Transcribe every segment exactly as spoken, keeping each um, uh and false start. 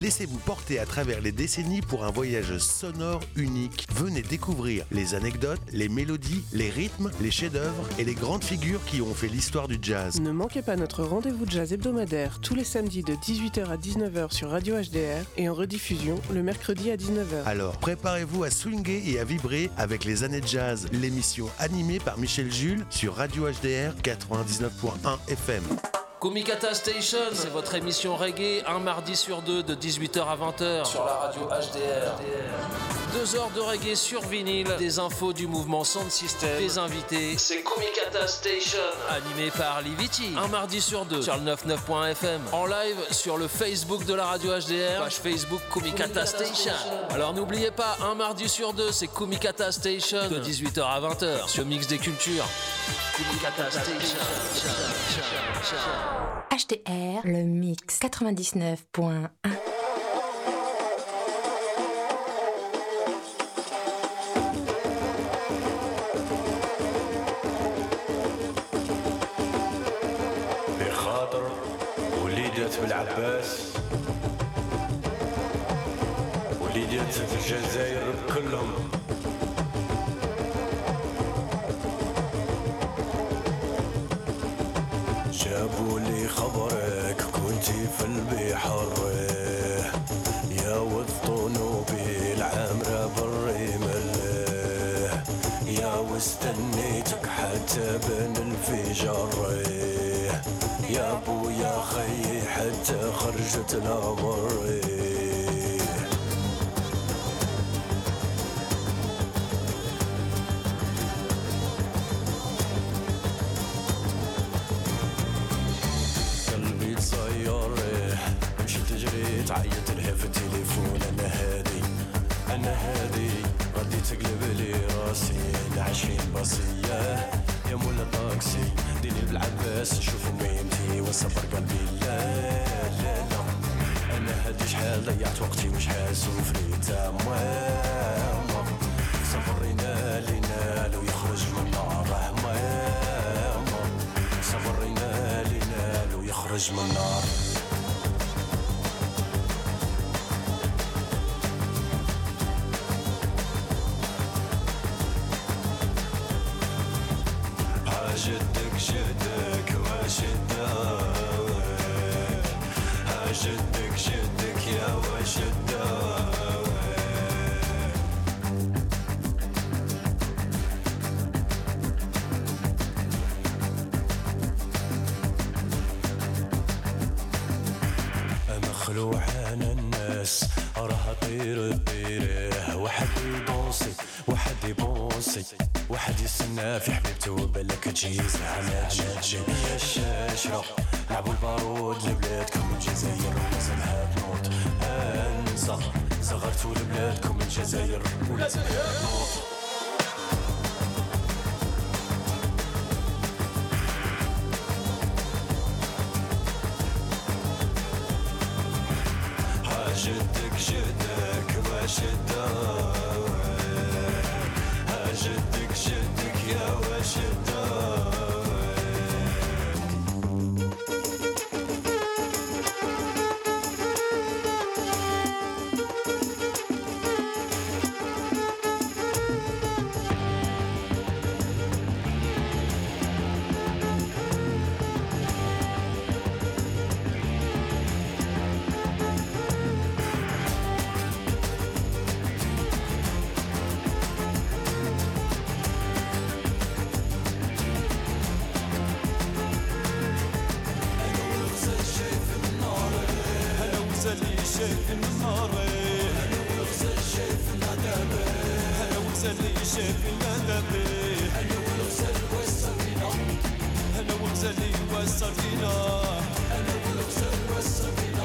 Laissez-vous porter à travers les décennies pour un voyage sonore unique. Venez découvrir les anecdotes, les mélodies, les rythmes, les chefs-d'œuvre et les grandes figures qui ont fait l'histoire du jazz. Ne manquez pas notre rendez-vous jazz hebdomadaire tous les samedis de dix-huit heures à dix-neuf heures sur Radio H D R et en rediffusion le mercredi à dix-neuf heures. Alors préparez-vous à swinguer et à vibrer avec les années jazz, l'émission animée par Michel Jules sur Radio H D R quatre-vingt-dix-neuf point un F M. Kumikata Station, c'est votre émission reggae, un mardi sur deux de dix-huit heures à vingt heures sur la radio H D R. Deux heures de reggae sur vinyle, des infos du mouvement Sound System, des invités. C'est Kumikata Station, animé par Liviti. Un mardi sur deux sur le quatre-vingt-dix-neuf point F M. En live sur le Facebook de la radio H D R, page Facebook Kumikata Station. Alors n'oubliez pas, un mardi sur deux, c'est Kumikata Station de dix-huit heures à vingt heures sur Mix des Cultures. Kumikata Station. H D R, le mix quatre-vingt-dix-neuf point un. بخاطر وليدات بالعباس وليدات الجزائر كلهم جابوا لي خبرك كنتي في البحر يا وسطونو بالعمرة بالرمل يا واستنيتك حتى بين الفجر يا ابويا خي حتى خرجت الامر تعيط لها في التليفون انا هادي انا هادي غادي تقلب لي راسي عشرين باصية يا مولا طاكسي ديني بالعباس نشوفو ميمتي وصبر قلبي لا لا لا انا هادي شحال ضيعت وقتي وشحال سوفريت ماما صبرينا لينا لو يخرج من النار ماما صبرينا لينا لو يخرج من النار جدك جدك وشدك جدك جدك يا وشدك مخلوع عن الناس راح طير طيره واحد يدونسي واحد يبونسي واحد يستنى في حبيبته وبالك تجي زعما تجي يا الشاشرة لعبوا البارود لبلادكم الجزائر ولازمها تنوض انسى صغرتوا لبلادكم الجزائر ولازمها تنوض جدك جدك وشدك جدك جدك يا وشدك شايف النهار انا وغزل شايف الندب انا وغزل شايف الندب انا وغزل وصل بينا انا وغزل وصل بينا انا وغزل وصل بينا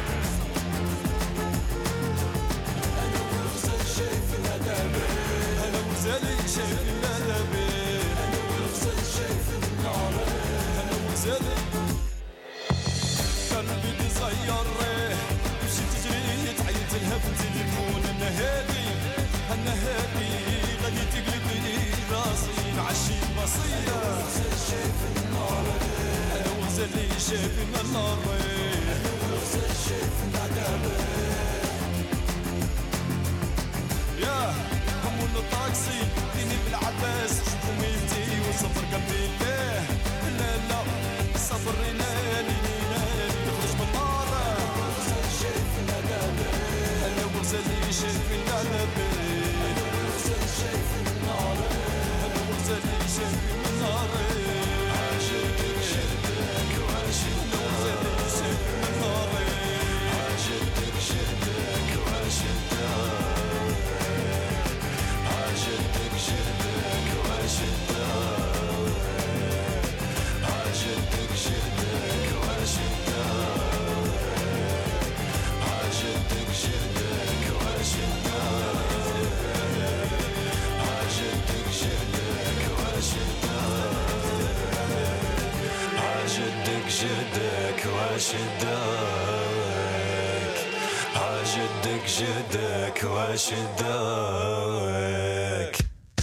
انا وغزل شايف الندب انا وغزل شايف الندب انا وغزل شايف النار انا وغزل قلبي صغير تجري تعيط لها في التليفون انا هادي انا هادي غادي تقلب لي راسي نعشي البصية انا وغزل شايف النار انا وغزل شايف جدك واشدك عجدك جدك واشدك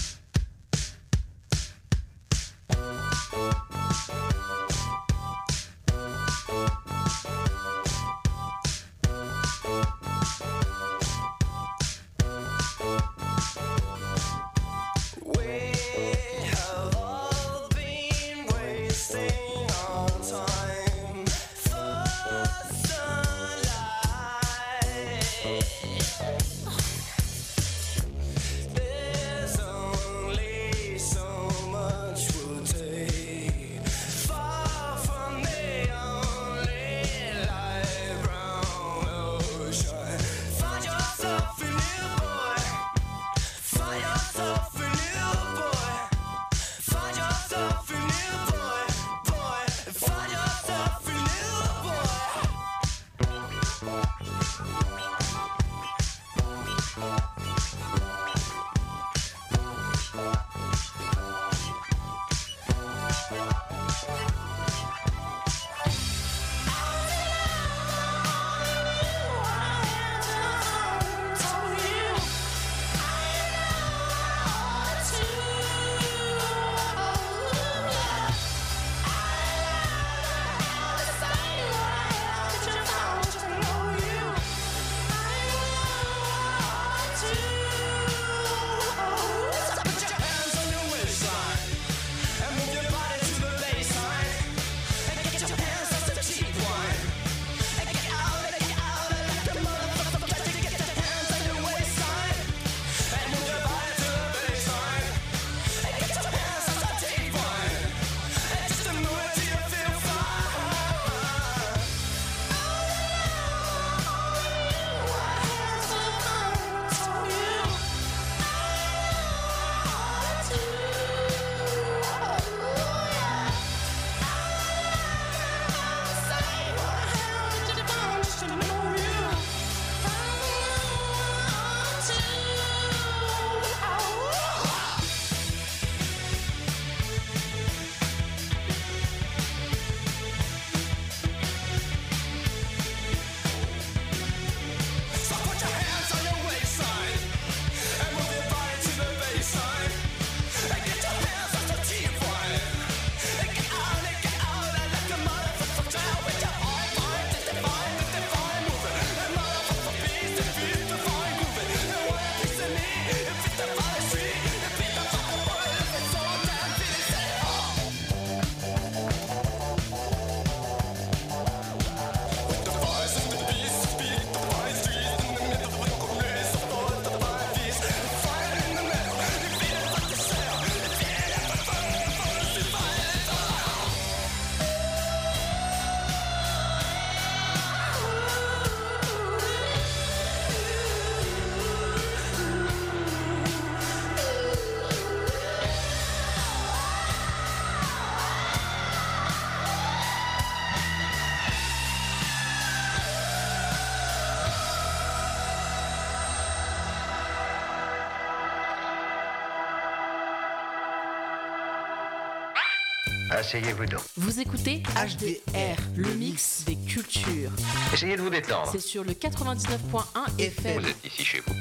Asseyez-vous donc. Vous écoutez H D R, le mix des cultures. Essayez de vous détendre. C'est sur le quatre-vingt-dix-neuf point un F M. Vous êtes ici chez vous.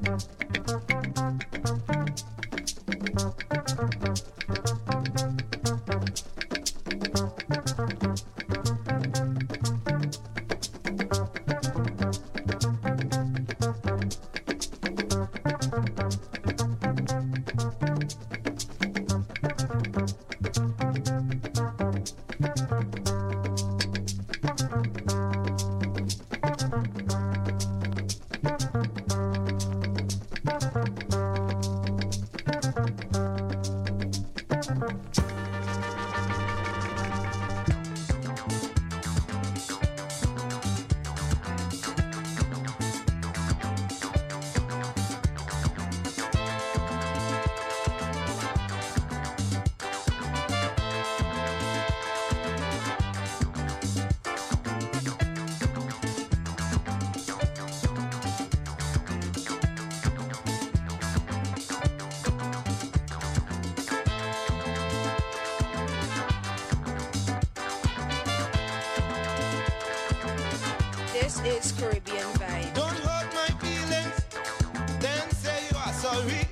This is Caribbean Vibe. Don't hurt my feelings, then say you are sorry.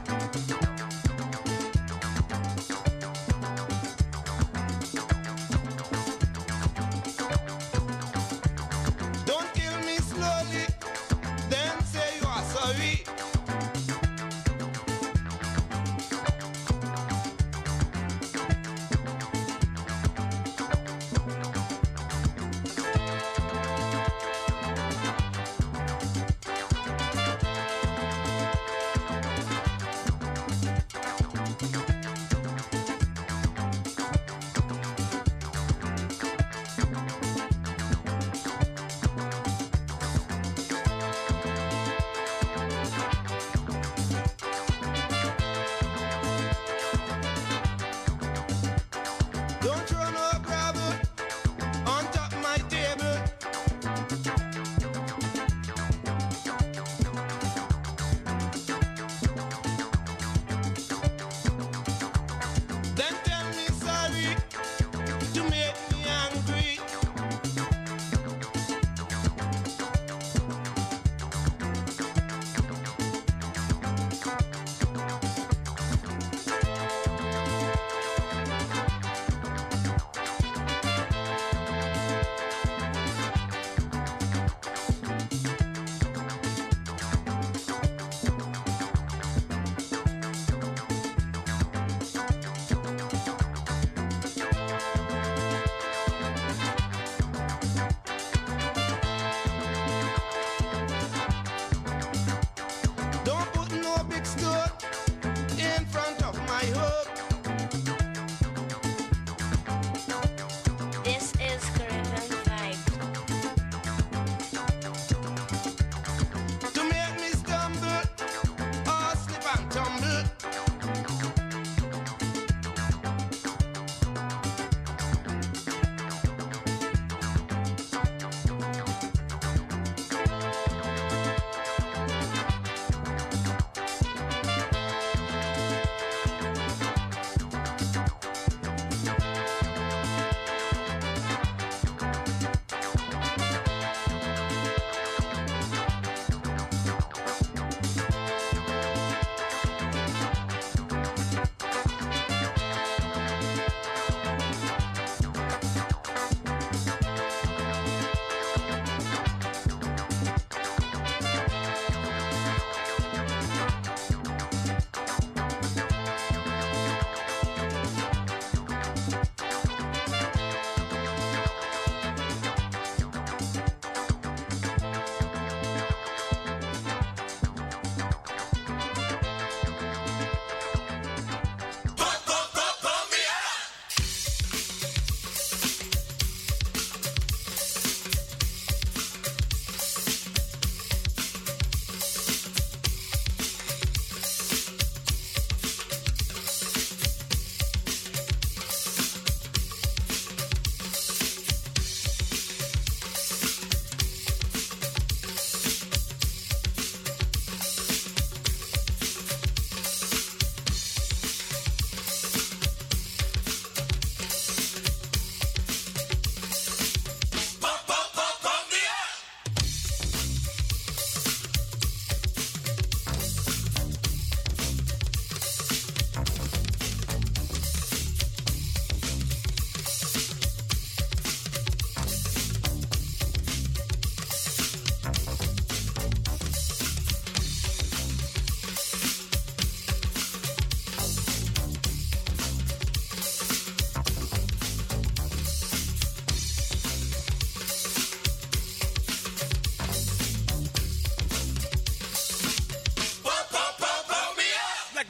Don't kill me slowly, then say you are sorry.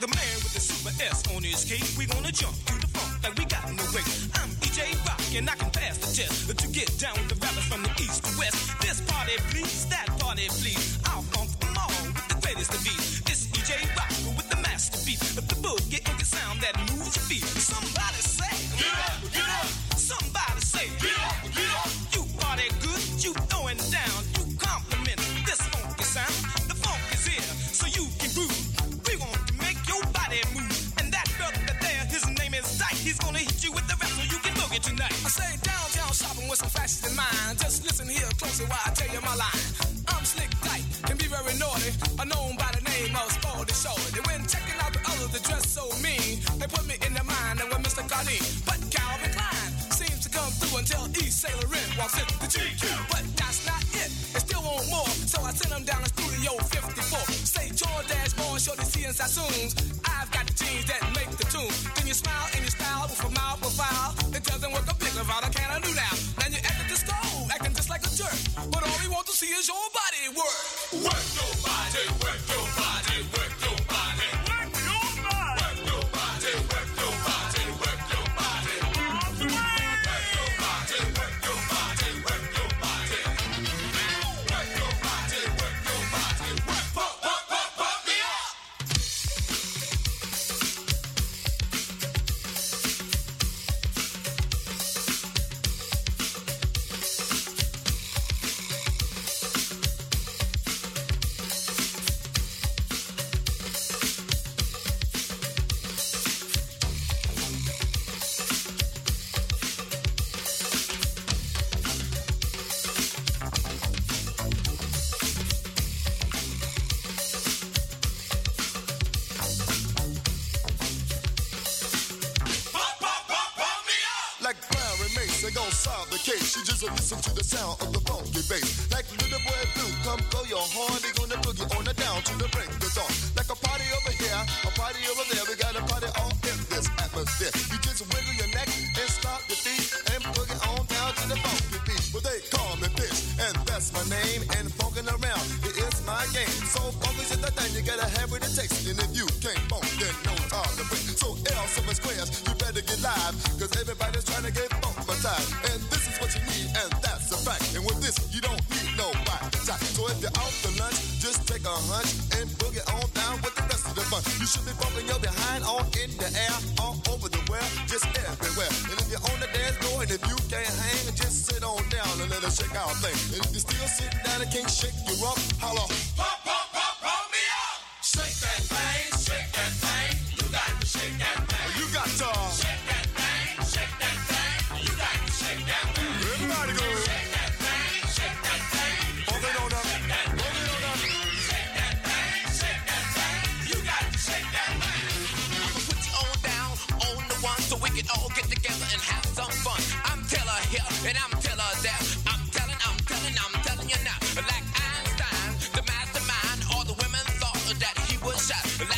the man with the super S on his cape. We gonna jump to the funk like we got no break. I'm D J Rock and I can pass the test to get down with the rappers from the east to west. This party please, that party please. I'll funk them all with the greatest of beats. It's D J Rock with the master beat. The boogie is the sound that moves your feet. Somebody say, get up, get up. Somebody say, get up, get up. You party good, you throwing down. You compliment this funky sound. The funk is here, so you can groove. We want to make your body move. And that brother there, his name is Dyke. He's gonna hit you with the rap so you can boogie tonight. I say downtown shopping with some fashion in mind. Just listen here closely while I tell you my line. I'm Slick Dyke, can be very naughty. I'm known by the name of Sporty Shorty. When checking out the others that dress so mean, they put me in their mind and with Mister Carney. But Calvin Klein seems to come through until East Sailor in walks in the G Q. But that's not it, they still want more. So I send them down to Studio fifty-four. Say George Dashboard, show the C and Sassoons. I've got the jeans that make the tune. Then you smile and you style with a mouth profile. It doesn't work a big about a can I do now. Then you at the disco, acting just like a jerk. But all we want to see is your body work. Work your body, work your body, work your body. Work your body. Work your body, work your body, work your body. Work your body, work your body, work your body. Work your body, work your body, work, pump, pump, pump, pump me up. Like Larry Mace, they gon' solve the case. You just listen to the sound of the funky bass. Like little boy Blue, come throw your horn. They gonna boogie on it down to the break of dawn. Like a party over here, a party over there. We got a party all in this atmosphere. You just wiggle your neck and stop your feet and boogie on down to the funky beat. Well, they call me Fish, and that's my name. And funkin' around, it is my game. So funky's is the thing you gotta have with it takes. And if you can't funk, then no time to break. So L seven squares, you better get live, cause everybody's trying to get funk by time. And this is what you need, and that's a fact. And with this, you don't need no right time. So if you're out to lunch, just take a hunch and boogie on down with the rest of the fun. You should be bumping your behind all in the air, all over the world, just everywhere. And if you're on the dance floor, and if you can't hang, just sit on down and let us shake our thing. And if you're still sitting down and can't shake you up, holla, pop, pop, pop, pop me up. Shake that thing, shake that thing. You got to shake that thing. You got to shake that thing, shake that thing. You got to shake that thing. Everybody go. Shake that thing, shake that thing. Hold it on up. Shake that thing. Hold it on up. Shake that thing, shake that thing. You got to shake that thing. I'ma put you on down, on the one, so we can all get together and have some fun. I'm Teller here, and I'm Teller there. I'm telling, I'm telling, I'm telling you now. Like Einstein, the mastermind, all the women thought that he was shot.